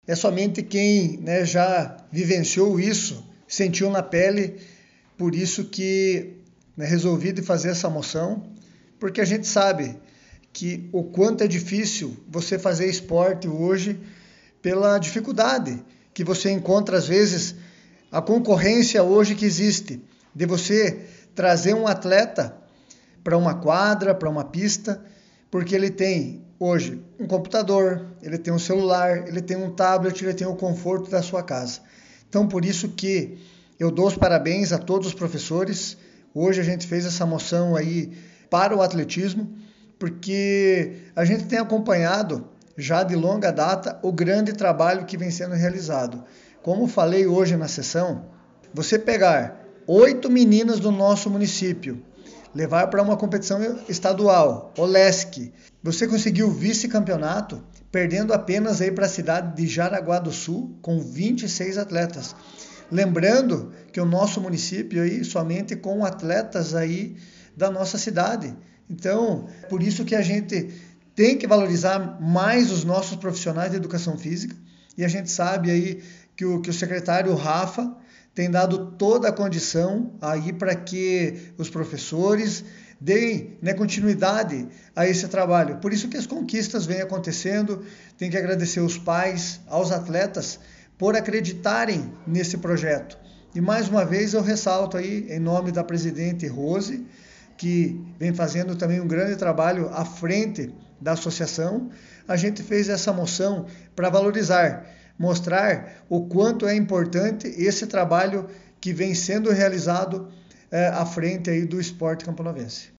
É somente quem, né, já vivenciou isso, sentiu na pele, por isso que, né, resolvi de fazer essa moção, porque a gente sabe que o quanto é difícil você fazer esporte hoje pela dificuldade que você encontra às vezes, a concorrência hoje que existe, de você trazer um atleta para uma quadra, para uma pista, porque ele tem hoje um computador, ele tem um celular, ele tem um tablet, ele tem o conforto da sua casa. Então, por isso que eu dou os parabéns a todos os professores. Hoje a gente fez essa moção aí para o atletismo, porque a gente tem acompanhado já de longa data o grande trabalho que vem sendo realizado. Como falei hoje na sessão, você pegar 8 meninas do nosso município, levar para uma competição estadual, OLESC, você conseguiu vice-campeonato, perdendo apenas aí para a cidade de Jaraguá do Sul, com 26 atletas. Lembrando que o nosso município aí somente com atletas aí da nossa cidade. Então, por isso que a gente tem que valorizar mais os nossos profissionais de educação física, e a gente sabe aí que o secretário Rafa tem dado toda a condição aí para que os professores deem, né, continuidade a esse trabalho. Por isso que as conquistas vêm acontecendo. Tem que agradecer os pais, aos atletas, por acreditarem nesse projeto. E mais uma vez eu ressalto aí, em nome da presidente Rose, que vem fazendo também um grande trabalho à frente da associação, a gente fez essa moção para valorizar, mostrar o quanto é importante esse trabalho que vem sendo realizado à frente aí do esporte camponovense.